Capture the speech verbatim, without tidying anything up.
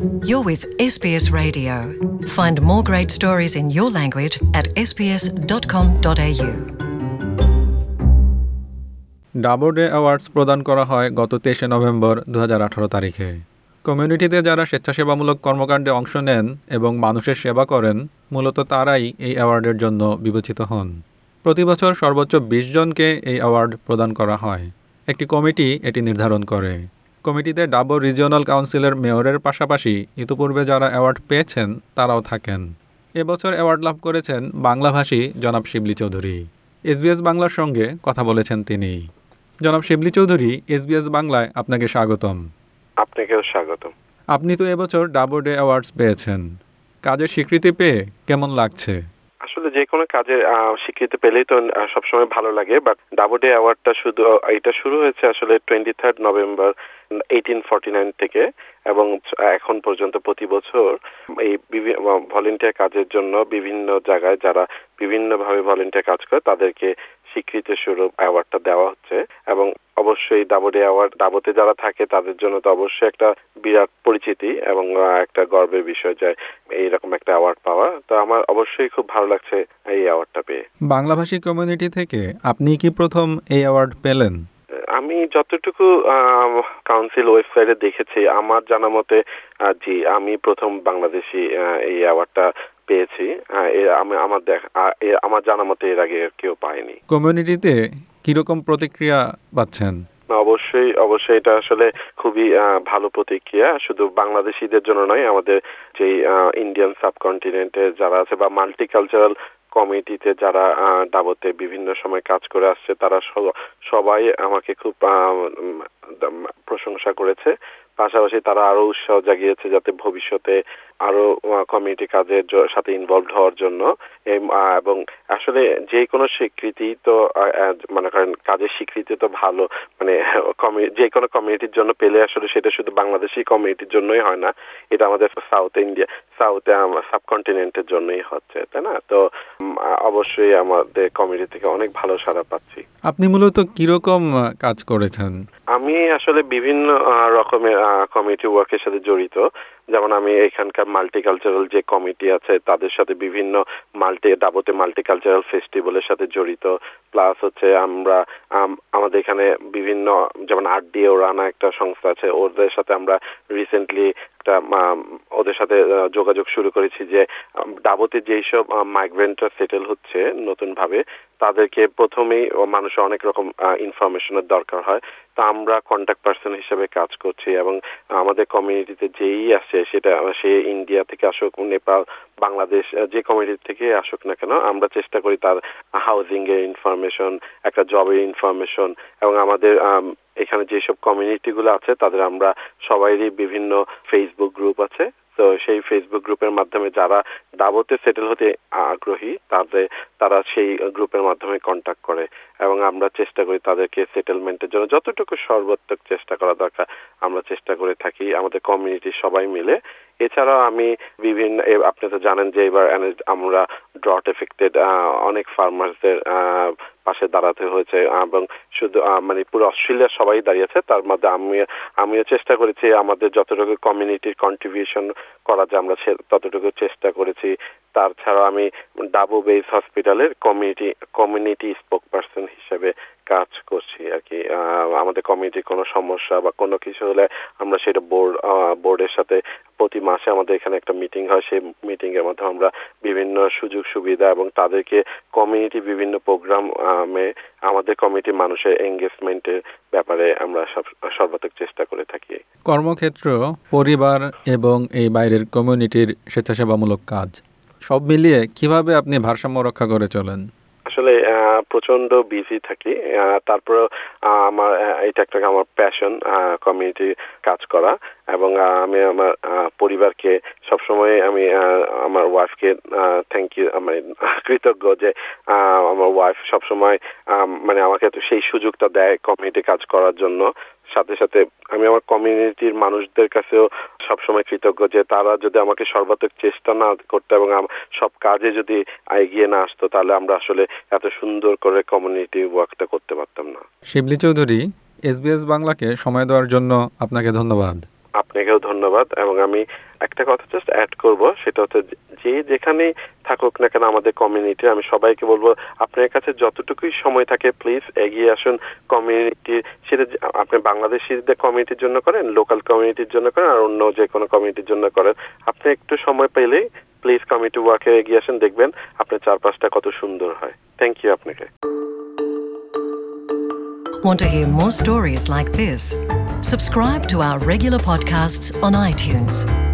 You're with S B S Radio. Find more great stories in your language at s b s dot com dot a u. ডাবো day awards প্রদান করা হয় গত তেইশে November দু হাজার আঠারো তারিখে। কমিউনিটিতে যারা স্বেচ্ছাসেবামূলক কর্মকাণ্ডে অংশ নেন এবং মানুষের সেবা করেন, মূলত তারাই এই অ্যাওয়ার্ডের জন্য বিবেচিত হন। প্রতি বছর সর্বোচ্চ বিশ জনকে এই অ্যাওয়ার্ড প্রদান করা হয়। একটি কমিটি এটি নির্ধারণ করে। কমিটিতে ডাবো রিজিওনাল কাউন্সিলের মেয়রের পাশাপাশি ইতিপূর্বে যারা অ্যাওয়ার্ড পেয়েছেন তারাও থাকেন। এবছর অ্যাওয়ার্ড লাভ করেছেন বাংলাভাষী জনাব শিবলী চৌধুরী। এসবিএস বাংলার সঙ্গে কথা বলেছেন তিনি। জনাব শিবলী চৌধুরী, এসবিএস বাংলায় আপনাকে স্বাগতম। আপনাকেও স্বাগতম। আপনি তো এবছর ডাবো ডে অ্যাওয়ার্ডস পেয়েছেন। কাজের স্বীকৃতি পেয়ে কেমন লাগছে? আসলে যে কোনো কাজের স্বীকৃতি পেলেই তো সবসময় ভালো লাগে, বাট ডাবো ডে অ্যাওয়ার্ডটা শুধু এটা শুরু হয়েছে আসলে twenty third November eighteen forty nine থেকে, এবং এখন পর্যন্ত প্রতি বছর এই ভলেন্টিয়ার কাজের জন্য বিভিন্ন জায়গায় যারা বিভিন্নভাবে ভলেন্টিয়ার কাজ করে তাদেরকে স্বীকৃতি স্বরূপ অ্যাওয়ার্ডটা দেওয়া হচ্ছে। এবং অবশ্যই ডাবো ডে অ্যাওয়ার্ড, ডাবোতে যারা থাকে তাদের জন্য তো অবশ্যই একটা বিরাট পরিচিতি এবং একটা গর্বের বিষয় যে এইরকম একটা অ্যাওয়ার্ড পাওয়া। তো আমার অবশ্যই খুব ভালো লাগছে এই অ্যাওয়ার্ডটা পেয়ে। বাংলাভাষী কমিউনিটি থেকে আপনি কি প্রথম এই অ্যাওয়ার্ড পেলেন? আমি যতটুকু কাউন্সিল ওয়েবসাইটে দেখেছি, আমার জানা মতে জি আমি প্রথম বাংলাদেশি এই অ্যাওয়ার্ডটা পেয়েছি। আমি আমার দেখ আমার জানা মতে এর আগে কেউ পায়নি। কমিউনিটিতে কিরকম প্রতিক্রিয়া পাচ্ছেন? অবশ্যই অবশ্যই এটা আসলে খুবই ভালো প্রতিক্রিয়া, শুধু বাংলাদেশিদের জন্য নয়, আমাদের যে ইন্ডিয়ান সাবকন্টিনেন্টে যারা আছে বা মাল্টিকালচারাল কমিটিতে যারা ডাবোতে বিভিন্ন সময় কাজ করে আসছে তারা সবাই আমাকে খুব প্রশংসা করেছে। পাশাপাশি তারা আরো উৎসাহ জাগিয়েছে যাতে ভবিষ্যতে আরো কমিউনিটি কাজের সাথে ইনভলভ হওয়ার জন্য। এবং আসলে যে কোনো স্বীকৃতি তো মনে করেন কাজের স্বীকৃতি তো ভালো, মানে যে কোনো কমিউনিটির জন্য পেলে আসলে সেটা শুধু বাংলাদেশি কমিউনিটির জন্যই হয় না, এটা আমাদের সাউথ ইন্ডিয়া সাউথ সাবকন্টিনেন্টের জন্যই হচ্ছে, তাই না? তো অবশ্যই আমাদের কমিউনিটি থেকে অনেক ভালো সাড়া পাচ্ছি। আপনি মূলত কিরকম কাজ করেছেন? আমি আসলে বিভিন্ন রকমের কমিউনিটি ওয়ার্কের সাথে জড়িত। যেমন আমি এখানকার মাল্টিকালচারাল যে কমিটি আছে তাদের সাথে বিভিন্ন মাল্টি ডাবোতে মাল্টিকালচারাল ফেস্টিভ্যালের সাথে জড়িত। প্লাস হচ্ছে আমরা আমাদের এখানে বিভিন্ন যেমন আর্ট দিয়ে রানা একটা সংস্থা আছে, ওদের সাথে আমরা রিসেন্টলি একটা ওদের সাথে যোগাযোগ শুরু করেছি যে ডাবোতে যেই সব মাইগ্রেন্টরা সেটেল হচ্ছে নতুন ভাবে তাদেরকে প্রথমেই মানুষের অনেক রকম ইনফরমেশনের দরকার হয়। তা আমরা কন্ট্যাক্ট পার্সন হিসেবে কাজ করছি এবং আমাদের কমিউনিটিতে যেই আসে সেটা সে ইন্ডিয়া থেকে আসুক, নেপাল, বাংলাদেশ, যে কমিউনিটি থেকে আসুক না কেন, আমরা চেষ্টা করি তার হাউজিং এর ইনফরমেশন, একটা জবের ইনফরমেশন, এবং আমাদের এখানে যেসব কমিউনিটিগুলো আছে তাদের আমরা সবাইরই বিভিন্ন ফেসবুক গ্রুপ আছে। তো সেই ফেসবুক গ্রুপের মাধ্যমে যারা ডাবোতে সেটেল হতে আগ্রহী তাদের তারা সেই গ্রুপের মাধ্যমে কন্ট্যাক্ট করে এবং আমরা চেষ্টা করি তাদেরকে সেটেলমেন্টের জন্য যতটুকু সর্বোত্তক চেষ্টা করা দরকার আমরা চেষ্টা করে থাকি আমাদের কমিউনিটির সবাই মিলে। এছাড়াও আমি বিভিন্ন, আপনি তো জানেন যে এবার আমরা ড্রট এফেক্টেড অনেক ফার্মারদের পাশে দাঁড়াতে হয়েছে এবং শুধু মানে পুরো অস্ট্রেলিয়া সবাই দাঁড়িয়েছে। তার মধ্যে আমি আমিও চেষ্টা করেছি আমাদের যতটুকু কমিউনিটির কন্ট্রিবিউশন করা যায় আমরা ততটুকু চেষ্টা করেছি। তাছাড়াও আমি ডাবো বেস হসপিটালের কমিউনিটি কমিউনিটি স্পোক পার্সন হিসেবে কাজ করছি আর কি। আমাদের কমিউনিটির কোনো সমস্যা বা কোনো কিছু হলে আমরা সেটা বোর্ড বোর্ডের সাথে প্রতি মাসে আমাদের এখানে একটা মিটিং হয়, সেই মিটিং এর মাধ্যমে আমরা বিভিন্ন সুযোগ সুবিধা এবং তাদেরকে কমিউনিটি বিভিন্ন প্রোগ্রামে আমাদের কমিটি মানুষের এঙ্গেজমেন্টের ব্যাপারে আমরা সর্বাত্মক চেষ্টা করে থাকি। কর্মক্ষেত্র, পরিবার এবং এই বাইরের কমিউনিটির স্বেচ্ছাসেবামূলক কাজ সব মিলিয়ে কিভাবে আপনি ভারসাম্য রক্ষা করে চলেন? আসলে প্রচন্ড বিজি থাকি, তারপর আমার এটা একটা আমার প্যাশন কমিউনিটি কাজ করা, এবং আমি আমার পরিবারকে সবসময় আমি আমার ওয়াইফকে থ্যাংক ইউ মানে কৃতজ্ঞ যে আমার ওয়াইফ সবসময় মানে আমাকে তো সেই সুযোগটা দেয় কমিউনিটি কাজ করার জন্য। সাথে সাথে আমি আমার কমিউনিটির মানুষদের কাছেও সবসময় কৃতজ্ঞ যে তারা যদি আমাকে সর্বাত্মক চেষ্টা না করতো এবং সব কাজে যদি এগিয়ে না আসতো তাহলে আমরা আসলে এত সুন্দর করে কমিউনিটি ওয়ার্কটা করতে পারতাম না। শিবলী চৌধুরী, এসবিএস বাংলাকে সময় দেওয়ার জন্য আপনাকে ধন্যবাদ। আপনাকেও ধন্যবাদ। এবং আমি একটা কথা জাস্ট অ্যাড করব, সেটা হচ্ছে যে যেখানেই থাকুক না কেন আমাদের কমিউনিটি, আমি সবাইকে বলবো আপনার কাছে যতটুকুই সময় থাকে প্লিজ এগিয়ে আসুন কমিউনিটি। সেটা আপনি বাংলাদেশিদের কমিউনিটির জন্য করেন, লোকাল কমিউনিটির জন্য করেন, আর অন্য যে কোনো কমিউনিটির জন্য করেন, আপনি একটু সময় পেলেই প্লিজ কমিউনিটি ওয়ার্কে এগিয়ে আসেন, দেখবেন আপনার চারপাশটা কত সুন্দর হয়। থ্যাংক ইউ আপনাকে। Want to hear more stories like this? Subscribe to our regular podcasts on iTunes.